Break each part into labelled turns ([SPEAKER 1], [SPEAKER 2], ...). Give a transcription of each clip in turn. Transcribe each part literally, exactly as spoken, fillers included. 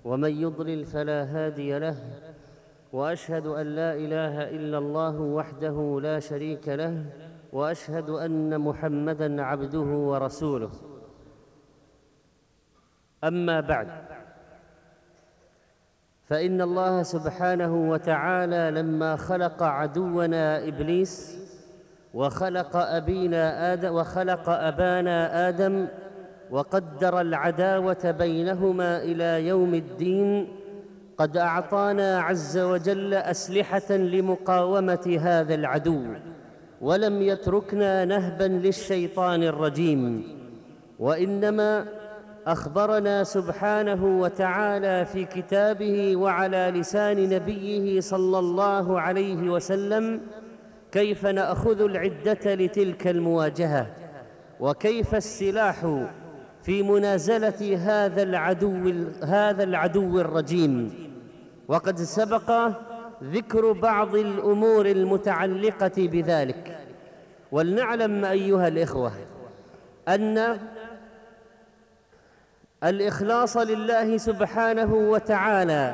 [SPEAKER 1] ومن يضلل فلا هادي له، وأشهد أن لا إله إلا الله وحده لا شريك له، وأشهد أن محمدًا عبده ورسوله. أما بعد، فإن الله سبحانه وتعالى لما خلق عدونا إبليس وخلق أبينا آدم وخلق أبانا آدم وقدر العداوة بينهما إلى يوم الدين، قد أعطانا عز وجل أسلحة لمقاومة هذا العدو، ولم يتركنا نهباً للشيطان الرجيم، وإنما أخبرنا سبحانه وتعالى في كتابه وعلى لسان نبيه صلى الله عليه وسلم كيف نأخذ العدة لتلك المواجهة، وكيف السلاح في منازلة هذا العدو هذا العدو الرجيم. وقد سبق ذكر بعض الأمور المتعلقة بذلك. ولنعلم أيها الإخوة أن الإخلاص لله سبحانه وتعالى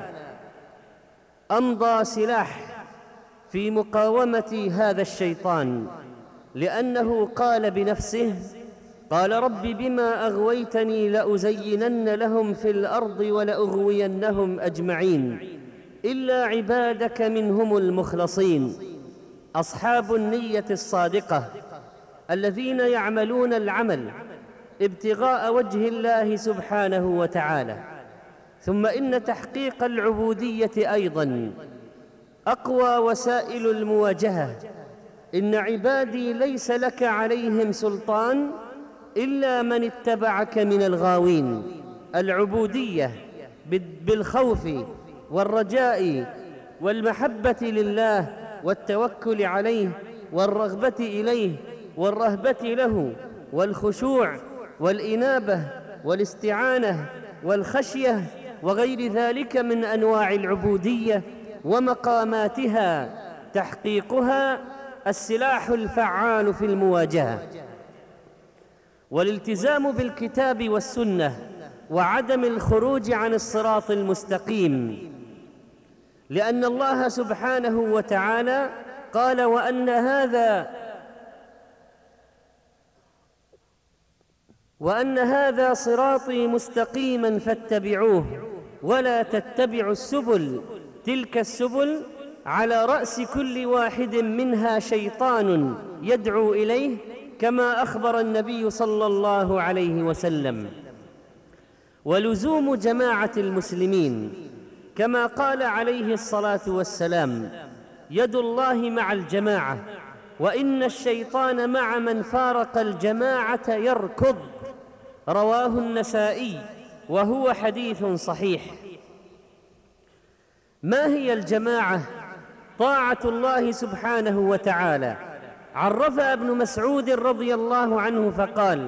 [SPEAKER 1] أمضى سلاح في مقاومة هذا الشيطان، لأنه قال بنفسه: قال رب بما أغويتني لأزينن لهم في الأرض ولأغوينهم أجمعين إلا عبادك منهم المخلصين، أصحاب النية الصادقة الذين يعملون العمل ابتغاء وجه الله سبحانه وتعالى. ثم إن تحقيق العبودية أيضاً أقوى وسائل المواجهة. إن عبادي ليس لك عليهم سلطان إلا من اتبعك من الغاوين. العبودية بالخوف والرجاء والمحبة لله والتوكل عليه والرغبة إليه والرهبة له والخشوع والإنابة والاستعانة والخشية وغير ذلك من أنواع العبودية ومقاماتها، تحقيقها السلاح الفعال في المواجهة. والالتزام بالكتاب والسنة وعدم الخروج عن الصراط المستقيم، لأن الله سبحانه وتعالى قال: وأن هذا وأن هذا صراطي مستقيما فاتبعوه ولا تتبعوا السبل تلك السبل على رأس كل واحد منها شيطان يدعو إليه، كما أخبر النبي صلى الله عليه وسلم. ولزوم جماعة المسلمين، كما قال عليه الصلاة والسلام: يد الله مع الجماعة وإن الشيطان مع من فارق الجماعة يركض. رواه النسائي وهو حديث صحيح. ما هي الجماعة؟ طاعة الله سبحانه وتعالى. عرفها ابن مسعود رضي الله عنه فقال: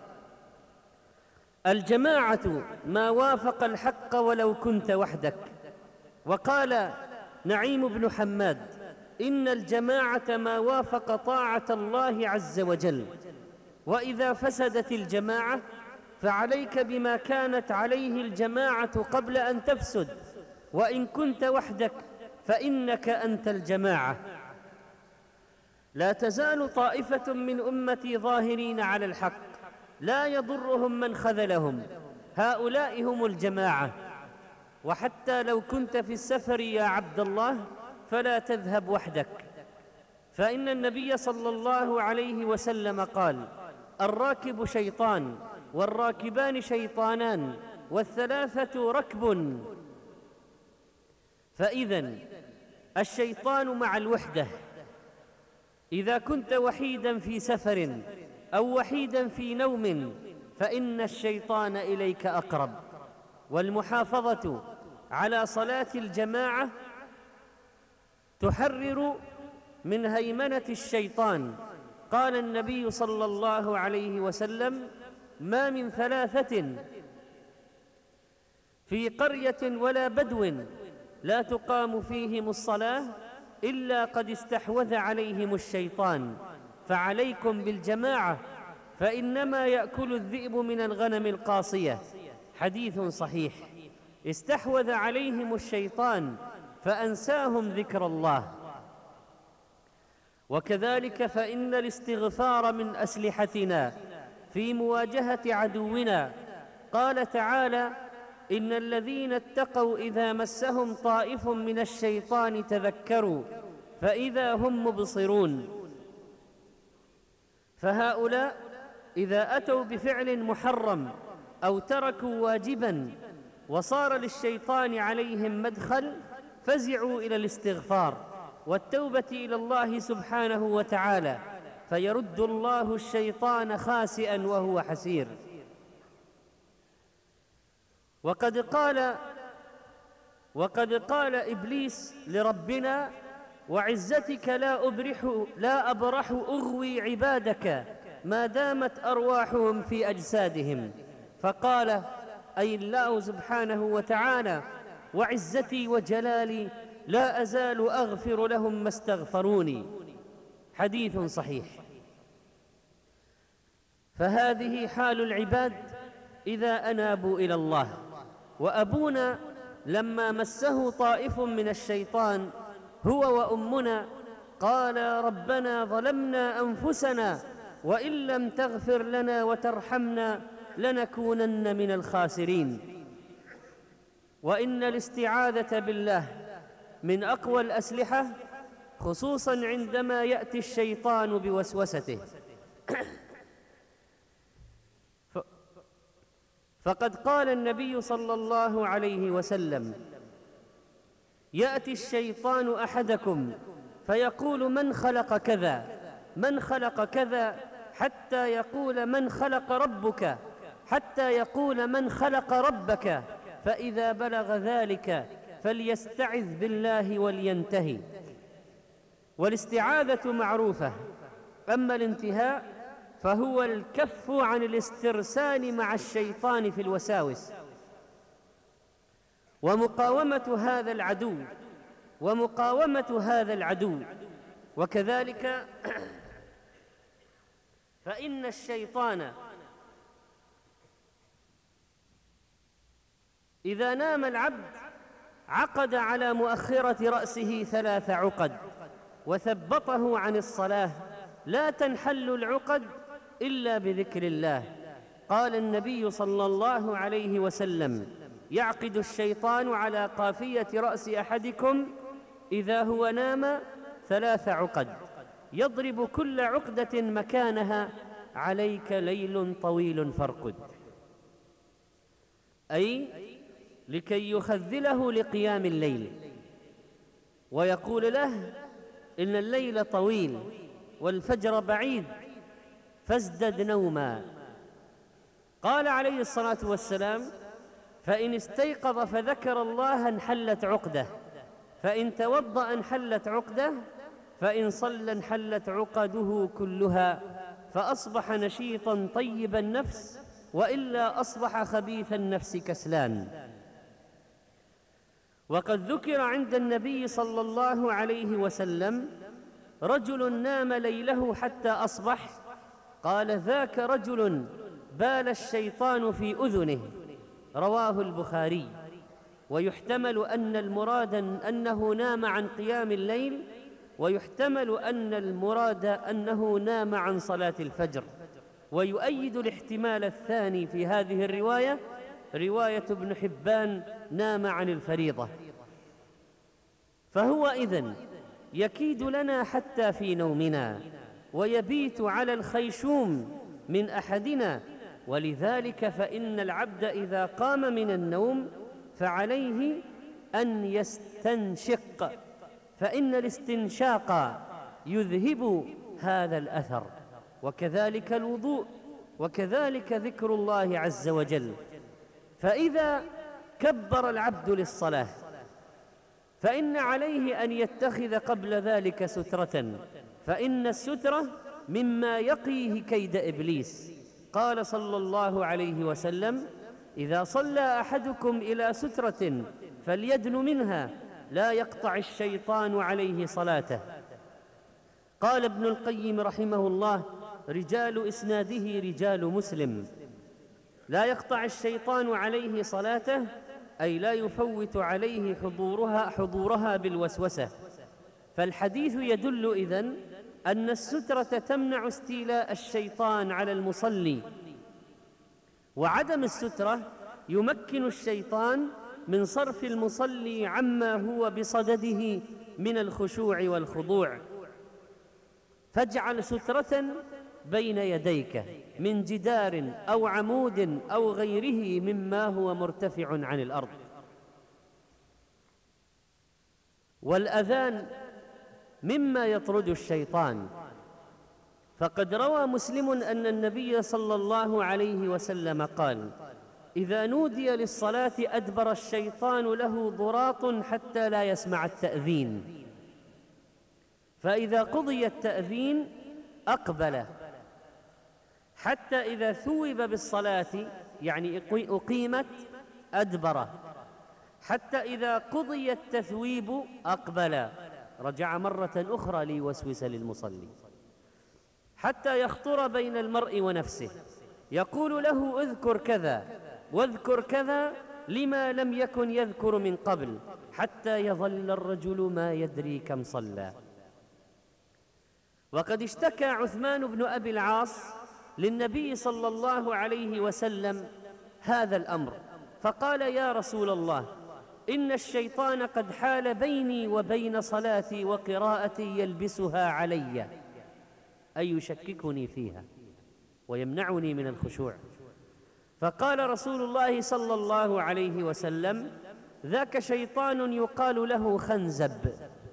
[SPEAKER 1] الجماعة ما وافق الحق ولو كنت وحدك. وقال نعيم بن حماد: إن الجماعة ما وافق طاعة الله عز وجل. وإذا فسدت الجماعة فعليك بما كانت عليه الجماعة قبل أن تفسد، وإن كنت وحدك فإنك أنت الجماعة. لا تزال طائفة من أمتي ظاهرين على الحق لا يضرهم من خذلهم، هؤلاء هم الجماعة. وحتى لو كنت في السفر يا عبد الله فلا تذهب وحدك، فإن النبي صلى الله عليه وسلم قال: الراكب شيطان والراكبان شيطانان والثلاثة ركب. فإذن الشيطان مع الوحدة. إذا كنت وحيدا في سفر أو وحيدا في نوم فإن الشيطان إليك أقرب. والمحافظة على صلاة الجماعة تحرر من هيمنة الشيطان. قال النبي صلى الله عليه وسلم: ما من ثلاثة في قرية ولا بدو لا تقام فيهم الصلاة إلا قد استحوذ عليهم الشيطان، فعليكم بالجماعة فإنما يأكل الذئب من الغنم القاصية. حديث صحيح. استحوذ عليهم الشيطان فأنساهم ذكر الله. وكذلك فإن الاستغفار من أسلحتنا في مواجهة عدونا. قال تعالى: إن الذين اتقوا إذا مسهم طائف من الشيطان تذكروا فإذا هم مبصرون. فهؤلاء إذا أتوا بفعل محرم أو تركوا واجبا وصار للشيطان عليهم مدخل، فزعوا إلى الاستغفار والتوبة إلى الله سبحانه وتعالى، فيرد الله الشيطان خاسئا وهو حسير. وقد قال وقد قال إبليس لربنا: وعزتك لا أبرح لا أبرح أغوي عبادك ما دامت أرواحهم في أجسادهم. فقال أي الله سبحانه وتعالى: وعزتي وجلالي لا أزال أغفر لهم ما استغفروني. حديث صحيح. فهذه حال العباد إذا أنابوا إلى الله. وأبونا لما مسه طائف من الشيطان هو وأمنا قال: ربنا ظلمنا أنفسنا وإن لم تغفر لنا وترحمنا لنكونن من الخاسرين. وإن الاستعاذة بالله من أقوى الأسلحة، خصوصا عندما يأتي الشيطان بوسوسته. فقد قال النبي صلى الله عليه وسلم: يأتي الشيطان أحدكم فيقول: من خلق كذا من خلق كذا حتى يقول: من خلق ربك حتى يقول: من خلق ربك، فإذا بلغ ذلك فليستعذ بالله ولينتهي. والاستعاذة معروفة، أما الانتهاء فهو الكف عن الاسترسال مع الشيطان في الوساوس ومقاومة هذا العدو ومقاومة هذا العدو وكذلك فإن الشيطان إذا نام العبد عقد على مؤخرة رأسه ثلاث عقد وثبطه عن الصلاة، لا تنحل العقد إلا بذكر الله. قال النبي صلى الله عليه وسلم: يعقد الشيطان على قافية رأس أحدكم إذا هو نام ثلاث عقد، يضرب كل عقدة مكانها: عليك ليل طويل فارقد. أي لكي يخذله لقيام الليل ويقول له إن الليل طويل والفجر بعيد فازدد نوما. قال عليه الصلاة والسلام: فإن استيقظ فذكر الله انحلت عقده، فإن توضأ انحلت عقده، فإن صلى انحلت عقده كلها، فأصبح نشيطا طيب النفس، وإلا أصبح خبيث النفس كسلان. وقد ذكر عند النبي صلى الله عليه وسلم رجل نام ليله حتى أصبح، قال: ذاك رجل بال الشيطان في أذنه. رواه البخاري. ويحتمل أن المراد أنه نام عن قيام الليل، ويحتمل أن المراد أنه نام عن صلاة الفجر. ويؤيد الاحتمال الثاني في هذه الرواية رواية ابن حبان: نام عن الفريضة. فهو إذن يكيد لنا حتى في نومنا، ويبيت على الخيشوم من أحدنا. ولذلك فإن العبد إذا قام من النوم فعليه أن يستنشق، فإن الاستنشاق يذهب هذا الأثر، وكذلك الوضوء، وكذلك ذكر الله عز وجل. فإذا كبر العبد للصلاة فإن عليه أن يتخذ قبل ذلك سترة، فإن السترة مما يقيه كيد إبليس. قال صلى الله عليه وسلم: إذا صلى أحدكم إلى سترة فليدن منها، لا يقطع الشيطان عليه صلاته. قال ابن القيم رحمه الله: رجال إسناده رجال مسلم. لا يقطع الشيطان عليه صلاته، أي لا يفوت عليه حضورها حضورها بالوسوسة. فالحديث يدل إذن أن السترة تمنع استيلاء الشيطان على المصلي، وعدم السترة يمكن الشيطان من صرف المصلي عما هو بصدده من الخشوع والخضوع. فاجعل سترة بين يديك من جدار أو عمود أو غيره مما هو مرتفع عن الأرض. والأذان مما يطرد الشيطان، فقد روى مسلم أن النبي صلى الله عليه وسلم قال: إذا نودي للصلاة أدبر الشيطان له ضراط حتى لا يسمع التأذين، فإذا قضي التأذين أقبل، حتى إذا ثوب بالصلاة يعني أقيمت أدبر، حتى إذا قضي التثويب أقبل، رجع مرة أخرى ليوسوس للمصلي، حتى يخطر بين المرء ونفسه، يقول له: اذكر كذا واذكر كذا لما لم يكن يذكر من قبل، حتى يظل الرجل ما يدري كم صلى. وقد اشتكى عثمان بن أبي العاص للنبي صلى الله عليه وسلم هذا الأمر، فقال: يا رسول الله، إن الشيطان قد حال بيني وبين صلاتي وقراءتي يلبسها علي، أي يشككني فيها ويمنعني من الخشوع. فقال رسول الله صلى الله عليه وسلم: ذاك شيطان يقال له خنزب.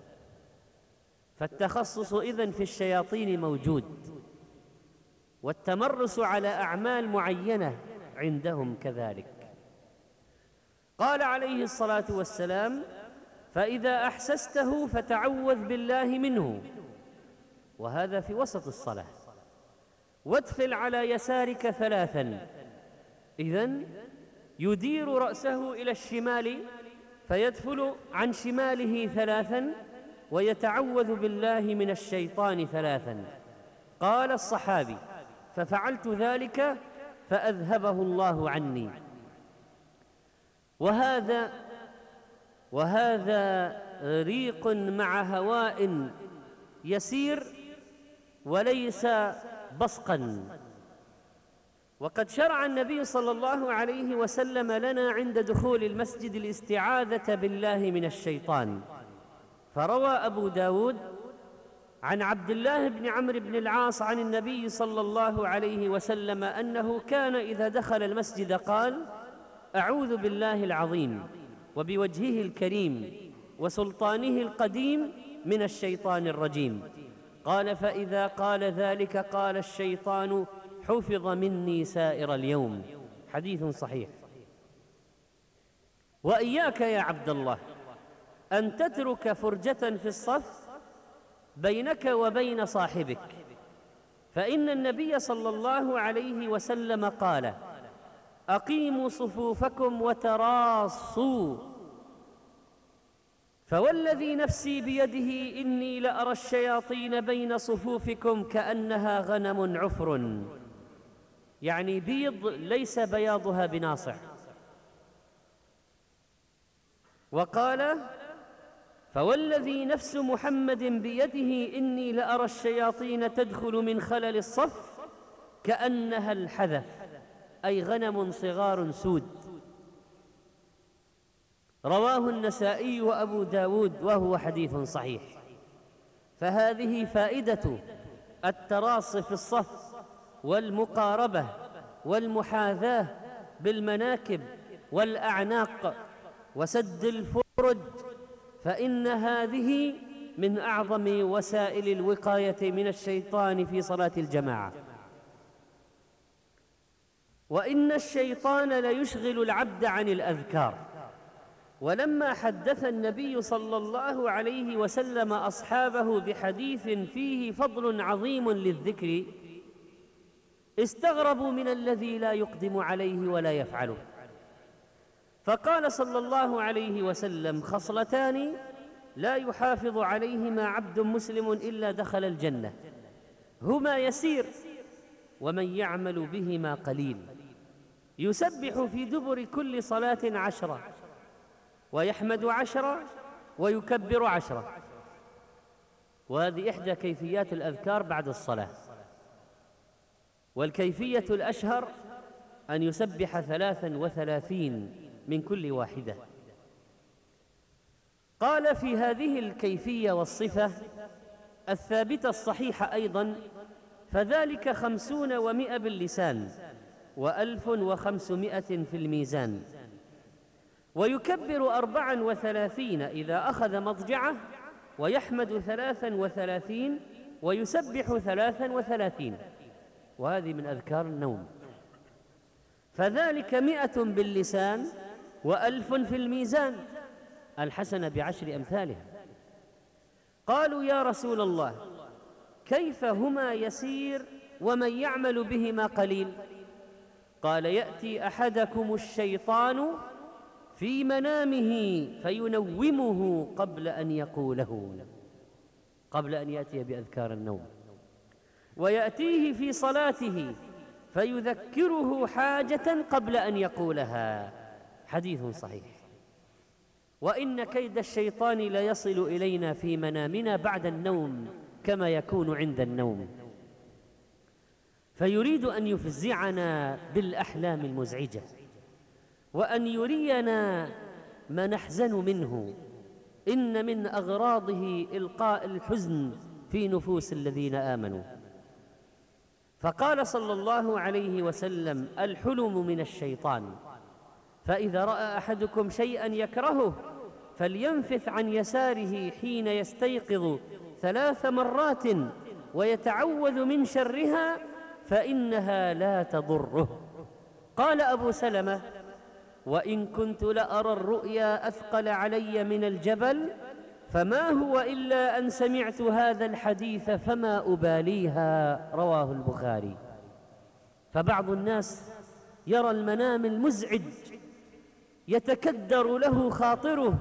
[SPEAKER 1] فالتخصص إذن في الشياطين موجود، والتمرس على أعمال معينة عندهم كذلك. قال عليه الصلاة والسلام: فإذا أحسسته فتعوذ بالله منه، وهذا في وسط الصلاة، وادفل على يسارك ثلاثا. إذن يدير رأسه إلى الشمال فيدفل عن شماله ثلاثا ويتعوذ بالله من الشيطان ثلاثا. قال الصحابي: ففعلت ذلك فأذهبه الله عني. وهذا وهذا ريق مع هواء يسير وليس بصقا. وقد شرع النبي صلى الله عليه وسلم لنا عند دخول المسجد الاستعاذة بالله من الشيطان، فروى أبو داود عن عبد الله بن عمرو بن العاص عن النبي صلى الله عليه وسلم أنه كان إذا دخل المسجد قال: أعوذ بالله العظيم وبوجهه الكريم وسلطانه القديم من الشيطان الرجيم. قال: فإذا قال ذلك قال الشيطان: حفظ مني سائر اليوم. حديث صحيح. وإياك يا عبد الله أن تترك فرجة في الصف بينك وبين صاحبك، فإن النبي صلى الله عليه وسلم قال: أقيموا صفوفكم وتراصوا، فوالذي نفسي بيده إني لأرى الشياطين بين صفوفكم كأنها غنم عفر، يعني بيض ليس بياضها بناصع. وقال: فوالذي نفس محمد بيده إني لأرى الشياطين تدخل من خلل الصف كأنها الحذف، أي غنم صغار سود. رواه النسائي وأبو داود وهو حديث صحيح. فهذه فائدة التراص في الصف والمقاربة والمحاذاة بالمناكب والأعناق وسد الفرج، فإن هذه من أعظم وسائل الوقاية من الشيطان في صلاة الجماعة. وإن الشيطان ليشغل العبد عن الأذكار. ولما حدث النبي صلى الله عليه وسلم أصحابه بحديث فيه فضل عظيم للذكر، استغربوا من الذي لا يقدم عليه ولا يفعله، فقال صلى الله عليه وسلم: خصلتان لا يحافظ عليهما عبد مسلم إلا دخل الجنة، هما يسير ومن يعمل بهما قليل، يسبح في دبر كل صلاة عشرة، ويحمد عشرة ويكبر عشرة. وهذه إحدى كيفيات الأذكار بعد الصلاة. والكيفية الأشهر أن يسبح ثلاثا وثلاثين من كل واحدة. قال في هذه الكيفية والصفة الثابتة الصحيحة أيضا: فذلك خمسون ومئة باللسان وألف وخمسمائة في الميزان. ويكبر أربعا وثلاثين إذا أخذ مضجعه، ويحمد ثلاثا وثلاثين، ويسبح ثلاثا وثلاثين. وهذه من أذكار النوم. فذلك مئة باللسان وألف في الميزان، الحسنة بعشر أمثالها. قالوا يا رسول الله كيف هما يسير ومن يعمل بهما قليل؟ قال: يأتي أحدكم الشيطان في منامه فينومه قبل أن يقوله، قبل أن يأتي بأذكار النوم، ويأتيه في صلاته فيذكره حاجة قبل أن يقولها. حديث صحيح. وإن كيد الشيطان ليصل إلينا في منامنا بعد النوم كما يكون عند النوم، فيريد أن يفزعنا بالأحلام المزعجة، وأن يرينا ما نحزن منه. إن من أغراضه إلقاء الحزن في نفوس الذين آمنوا. فقال صلى الله عليه وسلم: الحلم من الشيطان، فإذا رأى أحدكم شيئا يكرهه فلينفث عن يساره حين يستيقظ ثلاث مرات ويتعوذ من شرها فإنها لا تضره. قال أبو سلمة: وإن كنت لأرى الرؤيا أثقل علي من الجبل، فما هو إلا أن سمعت هذا الحديث فما أباليها. رواه البخاري. فبعض الناس يرى المنام المزعج يتكدر له خاطره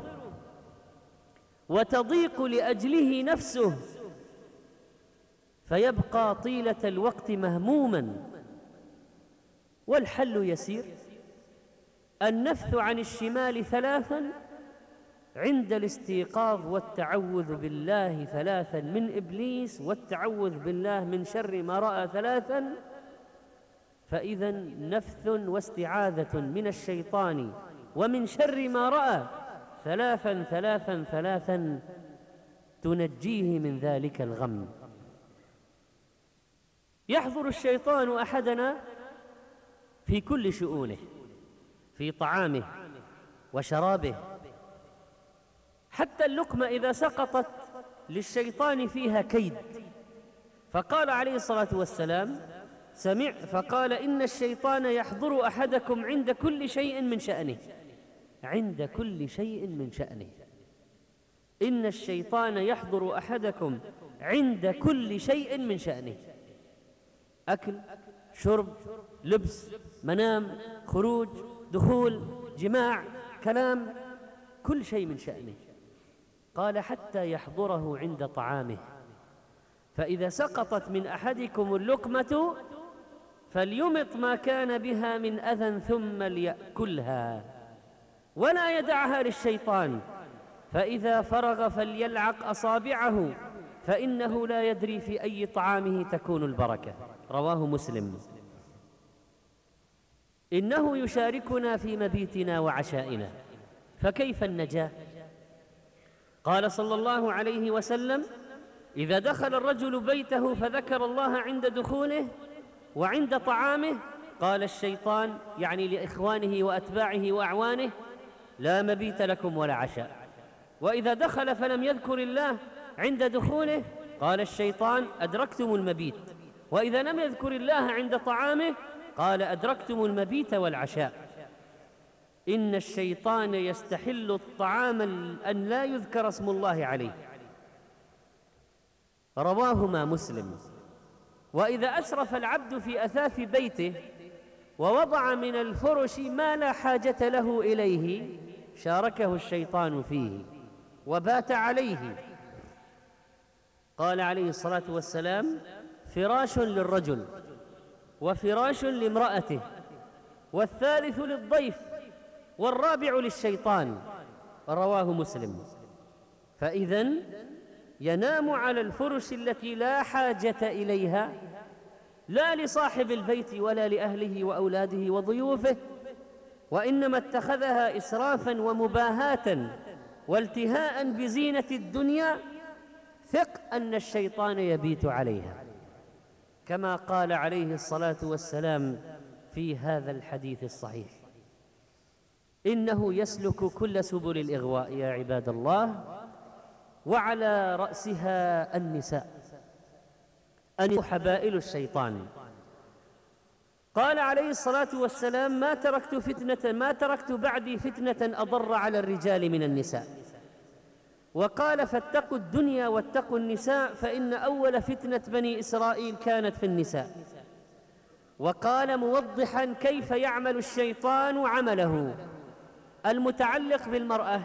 [SPEAKER 1] وتضيق لأجله نفسه، فيبقى طيلة الوقت مهموما. والحل يسير: النفث عن الشمال ثلاثا عند الاستيقاظ، والتعوذ بالله ثلاثا من إبليس، والتعوذ بالله من شر ما رأى ثلاثا. فإذا نفث واستعاذة من الشيطان ومن شر ما رأى ثلاثا ثلاثا ثلاثا تنجيه من ذلك الغم. يحضر الشيطان أحدنا في كل شؤونه، في طعامه وشرابه، حتى اللقمة إذا سقطت للشيطان فيها كيد. فقال عليه الصلاة والسلام: سمع فقال: إن الشيطان يحضر أحدكم عند كل شيء من شأنه. عند كل شيء من شأنه. إن الشيطان يحضر أحدكم عند كل شيء من شأنه. أكل، شرب، لبس، منام، خروج، دخول، جماع، كلام، كل شيء من شأنه. قال: حتى يحضره عند طعامه، فإذا سقطت من أحدكم اللقمة فليمط ما كان بها من أذى ثم ليأكلها، ولا يدعها للشيطان، فإذا فرغ فليلعق أصابعه، فإنه لا يدري في أي طعامه تكون البركة. رواه مسلم. إنه يشاركنا في مبيتنا وعشائنا، فكيف النجاة؟ قال صلى الله عليه وسلم: إذا دخل الرجل بيته فذكر الله عند دخوله وعند طعامه، قال الشيطان، يعني لإخوانه وأتباعه وأعوانه: لا مبيت لكم ولا عشاء. وإذا دخل فلم يذكر الله عند دخوله، قال الشيطان: أدركتم المبيت. وإذا لم يذكر الله عند طعامه، قال: أدركتم المبيت والعشاء. إن الشيطان يستحل الطعام أن لا يذكر اسم الله عليه. رواهما مسلم. وإذا أسرف العبد في أثاث بيته ووضع من الفرش ما لا حاجة له إليه، شاركه الشيطان فيه وبات عليه. قال عليه الصلاة والسلام: فراش للرجل، وفراش لامرأته، والثالث للضيف، والرابع للشيطان. رواه مسلم. فإذن ينام على الفرش التي لا حاجة إليها، لا لصاحب البيت ولا لأهله وأولاده وضيوفه، وإنما اتخذها إسرافا ومباهاة والتهاء بزينة الدنيا، ثق أن الشيطان يبيت عليها، كما قال عليه الصلاة والسلام في هذا الحديث الصحيح: إنه يسلك كل سبل الإغواء يا عباد الله، وعلى رأسها النساء، أن حبائل الشيطان. قال عليه الصلاة والسلام: ما تركت فتنة ما تركت بعدي فتنة أضر على الرجال من النساء. وقال: فاتقوا الدنيا واتقوا النساء، فإن أول فتنة بني إسرائيل كانت في النساء. وقال موضحا كيف يعمل الشيطان عمله المتعلق بالمرأة: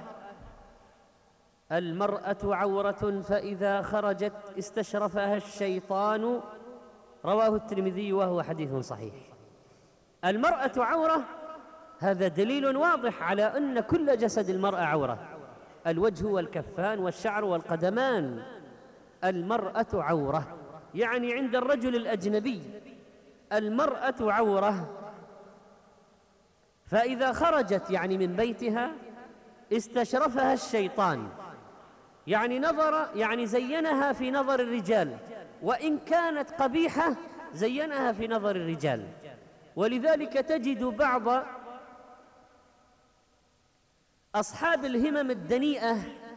[SPEAKER 1] المرأة عورة فإذا خرجت استشرفها الشيطان. رواه الترمذي وهو حديث صحيح. المرأة عورة، هذا دليل واضح على أن كل جسد المرأة عورة: الوجه والكفان والشعر والقدمان. المرأة عورة، يعني عند الرجل الأجنبي المرأة عورة. فإذا خرجت يعني من بيتها استشرفها الشيطان، يعني نظر يعني زينها في نظر الرجال، وإن كانت قبيحة زينها في نظر الرجال. ولذلك تجد بعض أصحاب الهمم الدنيئة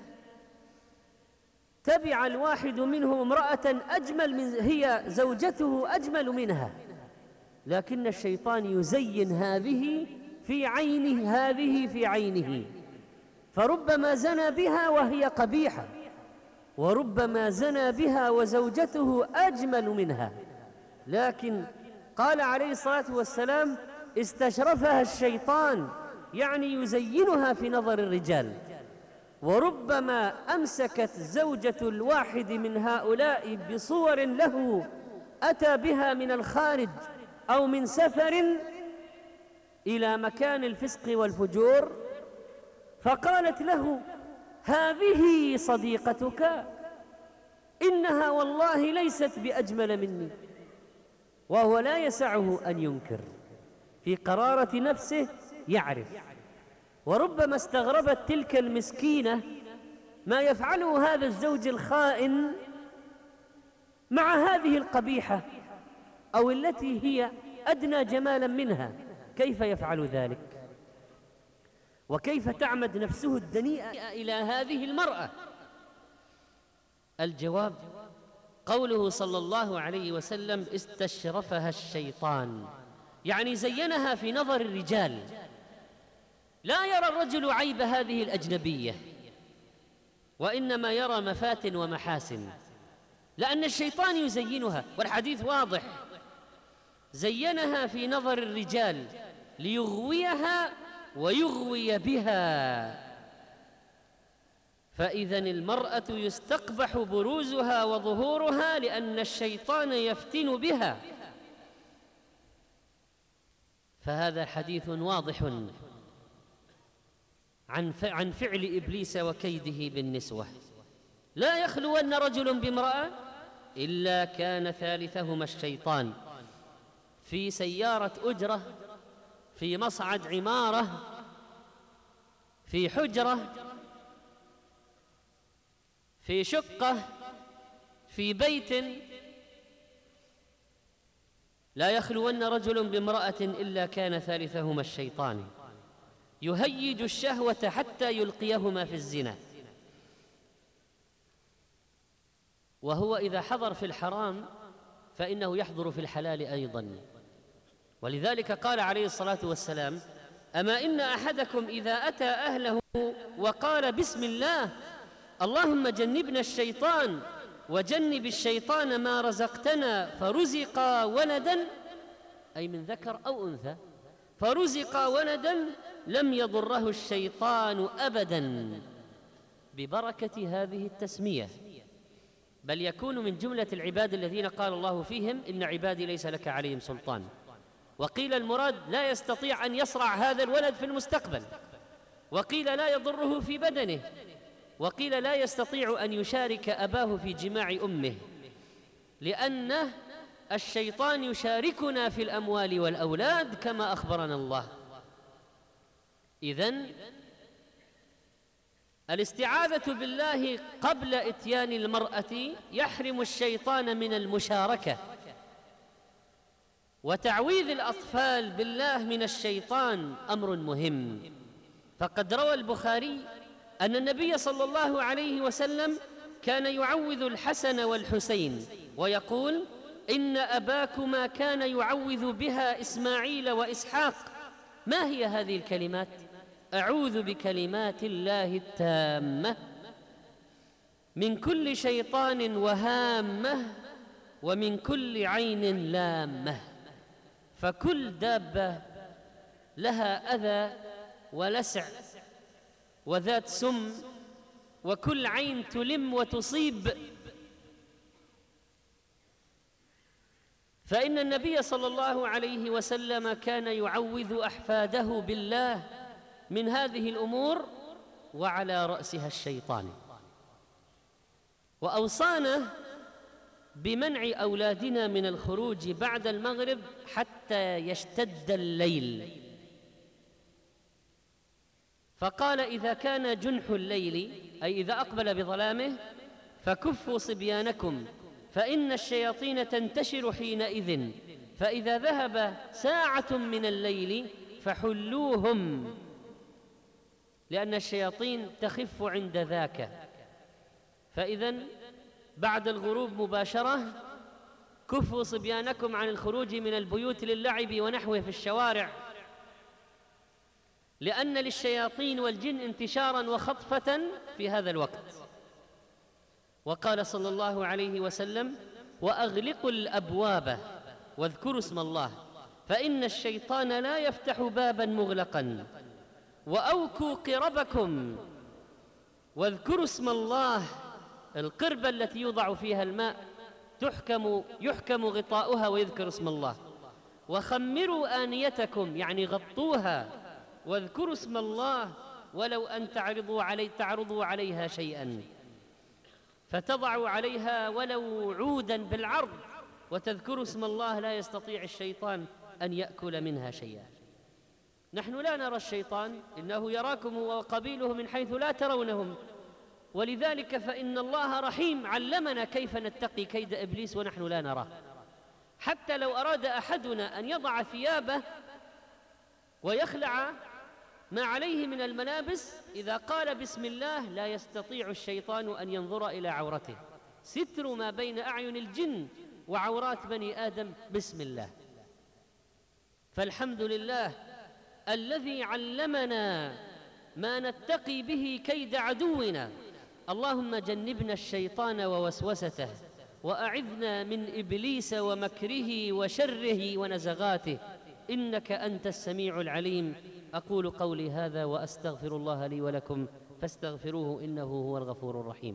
[SPEAKER 1] تبع الواحد منهم امرأة أجمل من هي زوجته أجمل منها، لكن الشيطان يزين هذه في عينه هذه في عينه، فربما زنى بها وهي قبيحة، وربما زنى بها وزوجته أجمل منها. لكن قال عليه الصلاة والسلام: استشرفها الشيطان، يعني يزينها في نظر الرجال. وربما أمسكت زوجة الواحد من هؤلاء بصور له أتى بها من الخارج أو من سفر إلى مكان الفسق والفجور، فقالت له: هذه صديقتك، إنها والله ليست بأجمل مني. وهو لا يسعه أن ينكر، في قرارة نفسه يعرف. وربما استغربت تلك المسكينة ما يفعله هذا الزوج الخائن مع هذه القبيحة أو التي هي أدنى جمالا منها، كيف يفعل ذلك؟ وكيف تعمد نفسه الدنيئة إلى هذه المرأة؟ الجواب قوله صلى الله عليه وسلم: استشرفها الشيطان، يعني زينها في نظر الرجال. لا يرى الرجل عيب هذه الأجنبية، وإنما يرى مفاتن ومحاسن، لأن الشيطان يزينها، والحديث واضح: زينها في نظر الرجال ليغويها ويغوي بها. فإذن المرأة يستقبح بروزها وظهورها لأن الشيطان يفتن بها. فهذا حديث واضح عن عن فعل إبليس وكيده بالنسوة. لا يخلون رجل بامرأة إلا كان ثالثهما الشيطان، في سيارة أجرة، في مصعد عمارة، في حجرة، في شقة، في بيت. لا يخلون رجل بامرأة إلا كان ثالثهما الشيطان، يهيج الشهوة حتى يلقيهما في الزنا. وهو إذا حضر في الحرام فإنه يحضر في الحلال أيضا. ولذلك قال عليه الصلاة والسلام: أما إن أحدكم إذا أتى أهله وقال بسم الله اللهم جنبنا الشيطان وجنب الشيطان ما رزقتنا، فرزق ولدا، أي من ذكر أو أنثى، فرزق ولدا لم يضره الشيطان أبدا ببركة هذه التسمية، بل يكون من جملة العباد الذين قال الله فيهم: إن عبادي ليس لك عليهم سلطان. وقيل المراد لا يستطيع أن يصرع هذا الولد في المستقبل، وقيل لا يضره في بدنه، وقيل لا يستطيع أن يشارك أباه في جماع أمه، لأن الشيطان يشاركنا في الأموال والأولاد كما أخبرنا الله. إذن الاستعاذة بالله قبل إتيان المرأة يحرم الشيطان من المشاركة، وتعويذ الأطفال بالله من الشيطان أمر مهم. فقد روى البخاري أن النبي صلى الله عليه وسلم كان يعوذ الحسن والحسين ويقول: إن أباكما كان يعوذ بها إسماعيل وإسحاق. ما هي هذه الكلمات؟ أعوذ بكلمات الله التامة من كل شيطان وهامة ومن كل عين لامة. فكل دابة لها أذى ولسع وذات سم، وكل عين تلم وتصيب. فإن النبي صلى الله عليه وسلم كان يعوذ أحفاده بالله من هذه الأمور، وعلى رأسها الشيطان. وأوصانا بمنع أولادنا من الخروج بعد المغرب حتى يشتد الليل، فقال: إذا كان جنح الليل، أي إذا أقبل بظلامه، فكفوا صبيانكم فإن الشياطين تنتشر حينئذ، فإذا ذهب ساعة من الليل فحلوهم، لأن الشياطين تخف عند ذاك. فإذن بعد الغروب مباشرة كفوا صبيانكم عن الخروج من البيوت للعب ونحوه في الشوارع، لأن للشياطين والجن انتشارا وخطفة في هذا الوقت. وقال صلى الله عليه وسلم: وأغلقوا الأبواب واذكروا اسم الله، فإن الشيطان لا يفتح بابا مغلقا، وأوكوا قربكم واذكروا اسم الله. القربة التي يوضع فيها الماء تحكم يحكم غطاؤها ويذكر اسم الله. وخمروا آنيتكم، يعني غطوها، واذكروا اسم الله، ولو أن تعرضوا, علي تعرضوا عليها شيئا، فتضعوا عليها ولو عودا بالعرض وتذكروا اسم الله، لا يستطيع الشيطان أن يأكل منها شيئا. نحن لا نرى الشيطان، إنه يراكم وقبيله من حيث لا ترونهم، ولذلك فإن الله رحيم علمنا كيف نتقي كيد إبليس ونحن لا نراه. حتى لو أراد أحدنا أن يضع ثيابه ويخلع ما عليه من الملابس، إذا قال بسم الله لا يستطيع الشيطان أن ينظر إلى عورته. ستر ما بين أعين الجن وعورات بني آدم بسم الله. فالحمد لله الذي علمنا ما نتقي به كيد عدونا. اللهم جنبنا الشيطان ووسوسته، وأعذنا من إبليس ومكره وشره ونزغاته، إنك أنت السميع العليم. أقول قولي هذا وأستغفر الله لي ولكم فاستغفروه إنه هو الغفور الرحيم.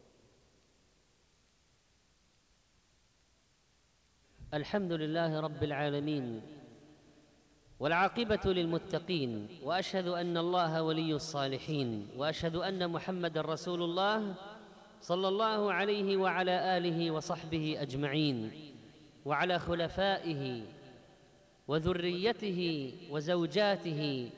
[SPEAKER 1] الحمد لله رب العالمين، والعاقبة للمتقين، وأشهد أن الله ولي الصالحين، وأشهد أن محمد رسول الله صلى الله عليه وعلى آله وصحبه أجمعين، وعلى خلفائه وذريته وزوجاته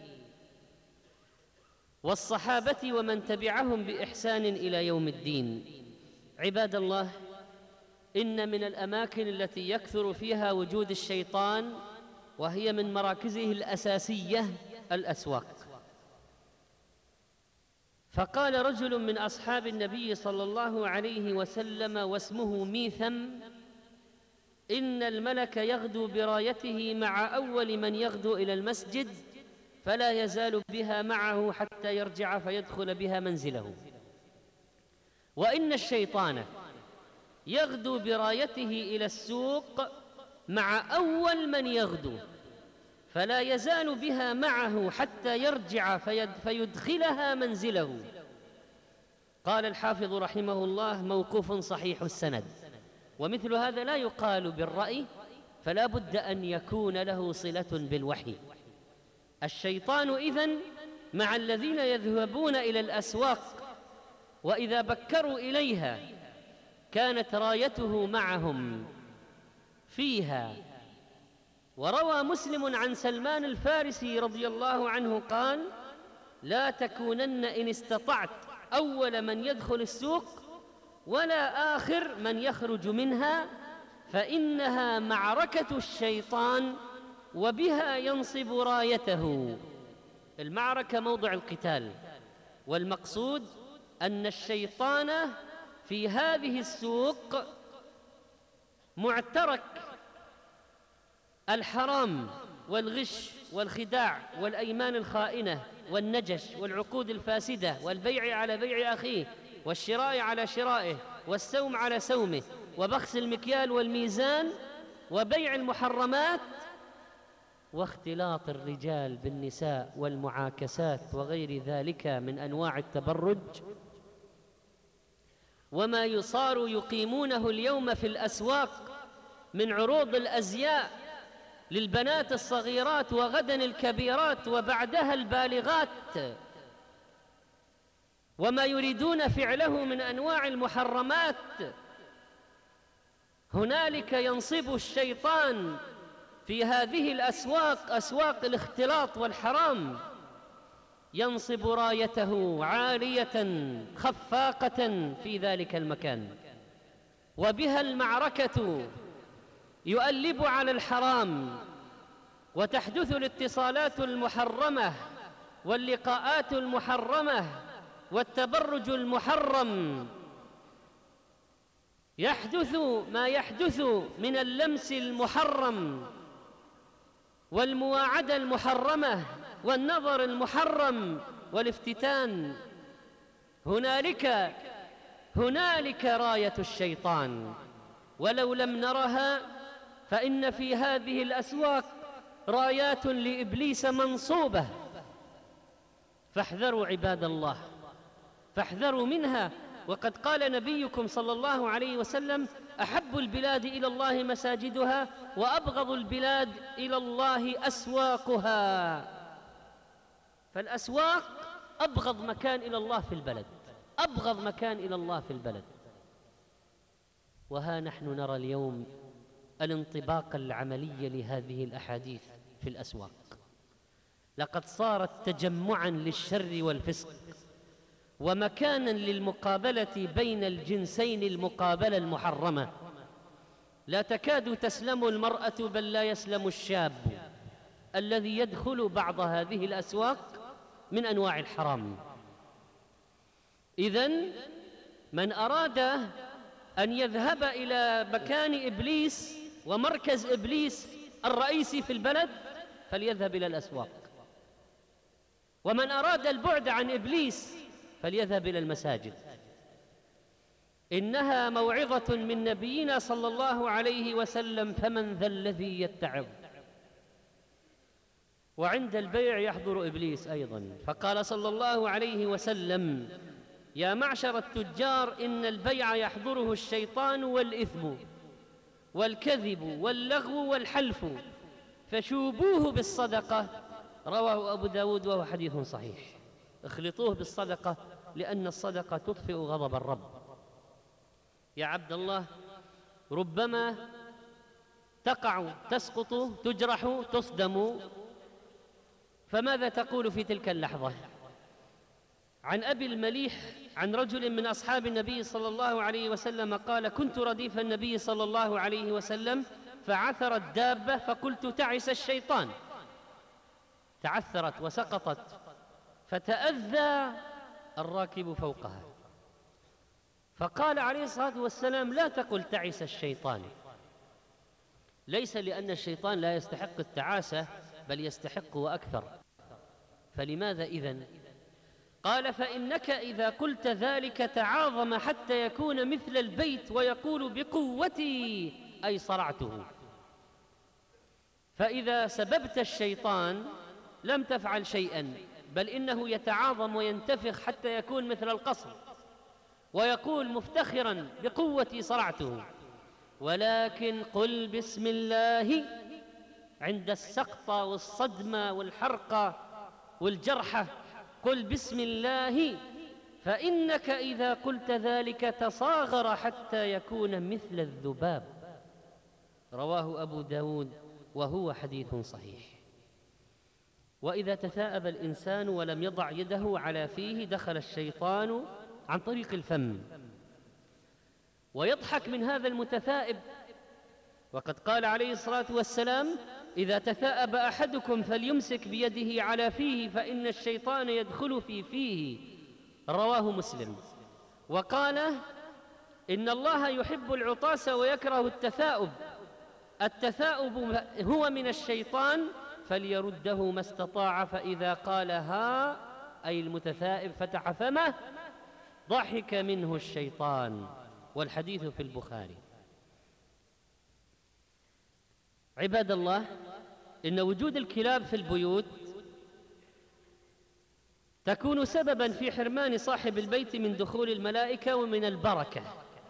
[SPEAKER 1] والصحابة ومن تبعهم بإحسان إلى يوم الدين. عباد الله، إن من الأماكن التي يكثر فيها وجود الشيطان، وهي من مراكزه الأساسية، الأسواق. فقال رجل من أصحاب النبي صلى الله عليه وسلم واسمه ميثم: إن الملك يغدو برايته مع أول من يغدو إلى المسجد، فلا يزال بها معه حتى يرجع فيدخل بها منزله. وإن الشيطان يغدو برايته إلى السوق مع أول من يغدو، فلا يزال بها معه حتى يرجع فيدخلها منزله. قال الحافظ رحمه الله: موقوف صحيح السند. ومثل هذا لا يقال بالرأي، فلا بد أن يكون له صلة بالوحي. الشيطان إذن مع الذين يذهبون إلى الأسواق، وإذا بكروا إليها كانت رايته معهم فيها. وروى مسلم عن سلمان الفارسي رضي الله عنه قال: لا تكونن إن استطعت أول من يدخل السوق ولا آخر من يخرج منها، فإنها معركة الشيطان وبها ينصب رايته. المعركة موضع القتال، والمقصود أن الشيطان في هذه السوق معترك الحرام والغش والخداع والأيمان الخائنة والنجش والعقود الفاسدة والبيع على بيع أخيه والشراء على شرائه والسوم على سومه وبخس المكيال والميزان وبيع المحرمات واختلاط الرجال بالنساء والمعاكسات وغير ذلك من أنواع التبرج، وما يصار يقيمونه اليوم في الأسواق من عروض الأزياء للبنات الصغيرات وغدا الكبيرات وبعدها البالغات، وما يريدون فعله من أنواع المحرمات. هنالك ينصب الشيطان في هذه الأسواق، أسواق الاختلاط والحرام، ينصب رايته عالية خفاقة في ذلك المكان، وبها المعركة يؤلب على الحرام، وتحدث الاتصالات المحرمة واللقاءات المحرمة والتبرج المحرم، يحدث ما يحدث من اللمس المحرم والمواعدة المحرمة والنظر المحرم والافتتان. هنالك هنالك راية الشيطان، ولو لم نرها فإن في هذه الأسواق رايات لإبليس منصوبة، فاحذروا عباد الله، فاحذروا منها. وقد قال نبيكم صلى الله عليه وسلم: أحب البلاد إلى الله مساجدها وأبغض البلاد إلى الله أسواقها. فالأسواق أبغض مكان إلى الله في البلد، أبغض مكان إلى الله في البلد. وها نحن نرى اليوم الانطباق العملي لهذه الأحاديث في الأسواق، لقد صارت تجمعاً للشر والفسق ومكاناً للمقابلة بين الجنسين، المقابلة المحرمة. لا تكاد تسلم المرأة بل لا يسلم الشاب الذي يدخل بعض هذه الأسواق من أنواع الحرام. إذن من أراد أن يذهب إلى مكان إبليس ومركز إبليس الرئيسي في البلد فليذهب إلى الأسواق، ومن أراد البعد عن إبليس فليذهب إلى المساجد. إنها موعظة من نبينا صلى الله عليه وسلم: فمن ذا الذي يتعظ. وعند البيع يحضر إبليس أيضا، فقال صلى الله عليه وسلم: يا معشر التجار إن البيع يحضره الشيطان والإثم والكذب واللغو والحلف فشوبوه بالصدقة. رواه أبو داود وهو حديث صحيح. اخلطوه بالصدقة لأن الصدقة تطفئ غضب الرب. يا عبد الله، ربما تقع، تسقط، تجرح، تصدم، فماذا تقول في تلك اللحظة؟ عن أبي المليح عن رجل من أصحاب النبي صلى الله عليه وسلم قال: كنت رديف النبي صلى الله عليه وسلم فعثرت دابة فقلت: تعس الشيطان. تعثرت وسقطت فتأذى الراكب فوقها، فقال عليه الصلاة والسلام: لا تقل تعس الشيطان، ليس لأن الشيطان لا يستحق التعاسة بل يستحق وأكثر. فلماذا إذن؟ قال: فإنك إذا قلت ذلك تعاظم حتى يكون مثل البيت ويقول بقوتي أي صرعته. فإذا سببت الشيطان لم تفعل شيئا، بل إنه يتعاظم وينتفخ حتى يكون مثل القصر ويقول مفتخرا بقوتي صرعته. ولكن قل بسم الله عند السقطة والصدمة والحرقة والجرحة قل بسم الله فإنك إذا قلت ذلك تصاغر حتى يكون مثل الذباب. رواه أبو داود وهو حديث صحيح. وإذا تثاءب الإنسان ولم يضع يده على فيه دخل الشيطان عن طريق الفم، ويضحك من هذا المتثائب. وقد قال عليه الصلاة والسلام: إذا تثاءب أحدكم فليمسك بيده على فيه فإن الشيطان يدخل في فيه. رواه مسلم. وقال: إن الله يحب العطاس ويكره التثاؤب، التثاؤب هو من الشيطان فليرده ما استطاع، فإذا قال ها أي المتثائب فتح فمه ضحك منه الشيطان. والحديث في البخاري. عباد الله، إن وجود الكلاب في البيوت تكون سببا في حرمان صاحب البيت من دخول الملائكة ومن البركة،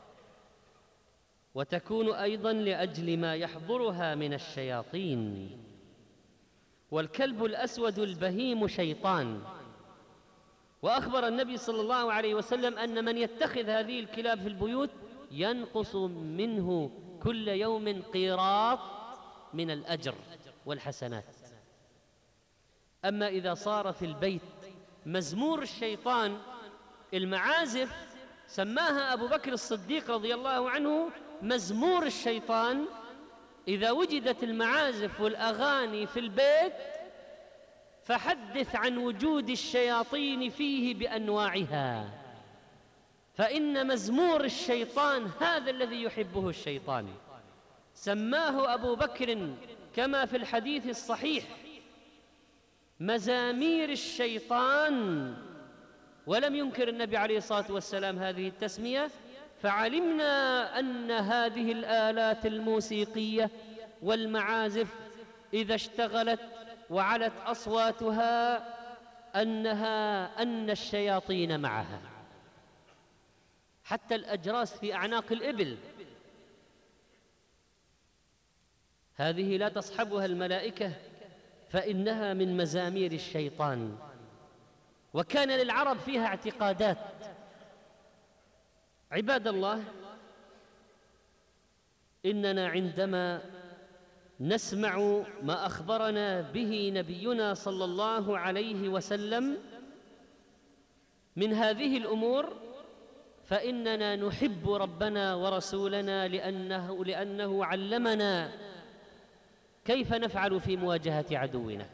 [SPEAKER 1] وتكون أيضا لأجل ما يحضرها من الشياطين. والكلب الأسود البهيم شيطان، وأخبر النبي صلى الله عليه وسلم أن من يتخذ هذه الكلاب في البيوت ينقص منه كل يوم قيراط من الأجر والحسنات. أما إذا صار في البيت مزمور الشيطان، المعازف سماها أبو بكر الصديق رضي الله عنه مزمور الشيطان. إذا وجدت المعازف والأغاني في البيت فحدث عن وجود الشياطين فيه بأنواعها، فإن مزمور الشيطان هذا الذي يحبه الشيطان. سماه أبو بكر كما في الحديث الصحيح مزامير الشيطان، ولم ينكر النبي عليه الصلاة والسلام هذه التسمية. فعلمنا أن هذه الآلات الموسيقية والمعازف إذا اشتغلت وعلت أصواتها أنها أن الشياطين معها. حتى الأجراس في أعناق الإبل هذه لا تصحبها الملائكة فإنها من مزامير الشيطان. وكان للعرب فيها اعتقادات. عباد الله، إننا عندما نسمع ما أخبرنا به نبينا صلى الله عليه وسلم من هذه الأمور فإننا نحب ربنا ورسولنا لأنه, لأنه علمنا كيف نفعل في مواجهة عدونا.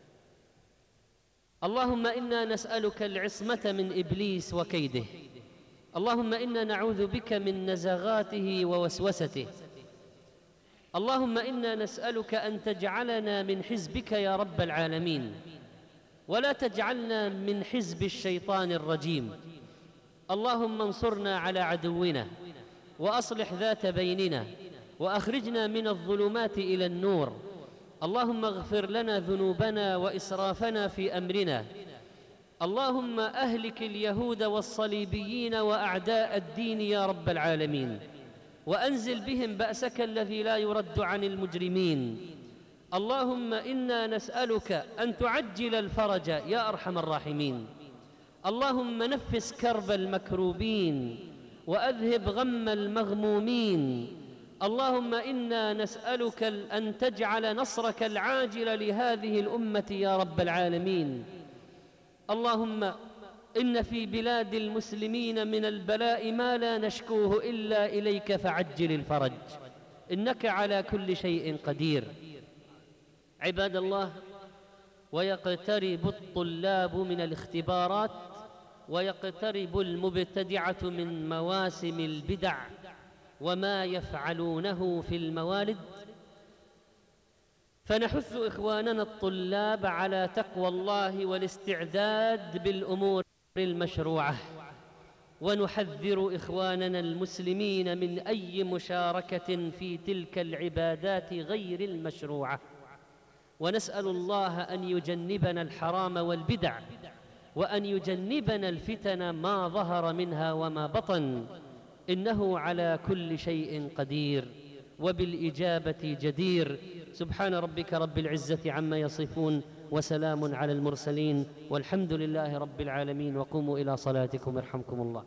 [SPEAKER 1] اللهم إنا نسألك العصمة من إبليس وكيده، اللهم إنا نعوذ بك من نزغاته ووسوسته، اللهم إنا نسألك أن تجعلنا من حزبك يا رب العالمين، ولا تجعلنا من حزب الشيطان الرجيم. اللهم انصرنا على عدونا وأصلح ذات بيننا وأخرجنا من الظلمات إلى النور. اللهم اغفر لنا ذنوبنا وإسرافنا في أمرنا. اللهم أهلك اليهود والصليبيين وأعداء الدين يا رب العالمين، وأنزل بهم بأسك الذي لا يرد عن المجرمين. اللهم إنا نسألك أن تعجل الفرج يا أرحم الراحمين. اللهم نفس كرب المكروبين وأذهب غم المغمومين. اللهم إنا نسألك أن تجعل نصرك العاجل لهذه الأمة يا رب العالمين. اللهم إن في بلاد المسلمين من البلاء ما لا نشكوه إلا إليك فعجل الفرج، إنك على كل شيء قدير. عباد الله، ويقترب الطلاب من الاختبارات، ويقترب المبتدعة من مواسم البدع وما يفعلونه في الموالد، فنحث إخواننا الطلاب على تقوى الله والاستعداد بالأمور المشروعة، ونحذر إخواننا المسلمين من أي مشاركة في تلك العبادات غير المشروعة، ونسأل الله أن يجنبنا الحرام والبدع، وأن يجنبنا الفتن ما ظهر منها وما بطن، إنه على كل شيء قدير وبالإجابة جدير. سبحان ربك رب العزة عما يصفون وسلام على المرسلين والحمد لله رب العالمين. وقوموا إلى صلاتكم يرحمكم الله.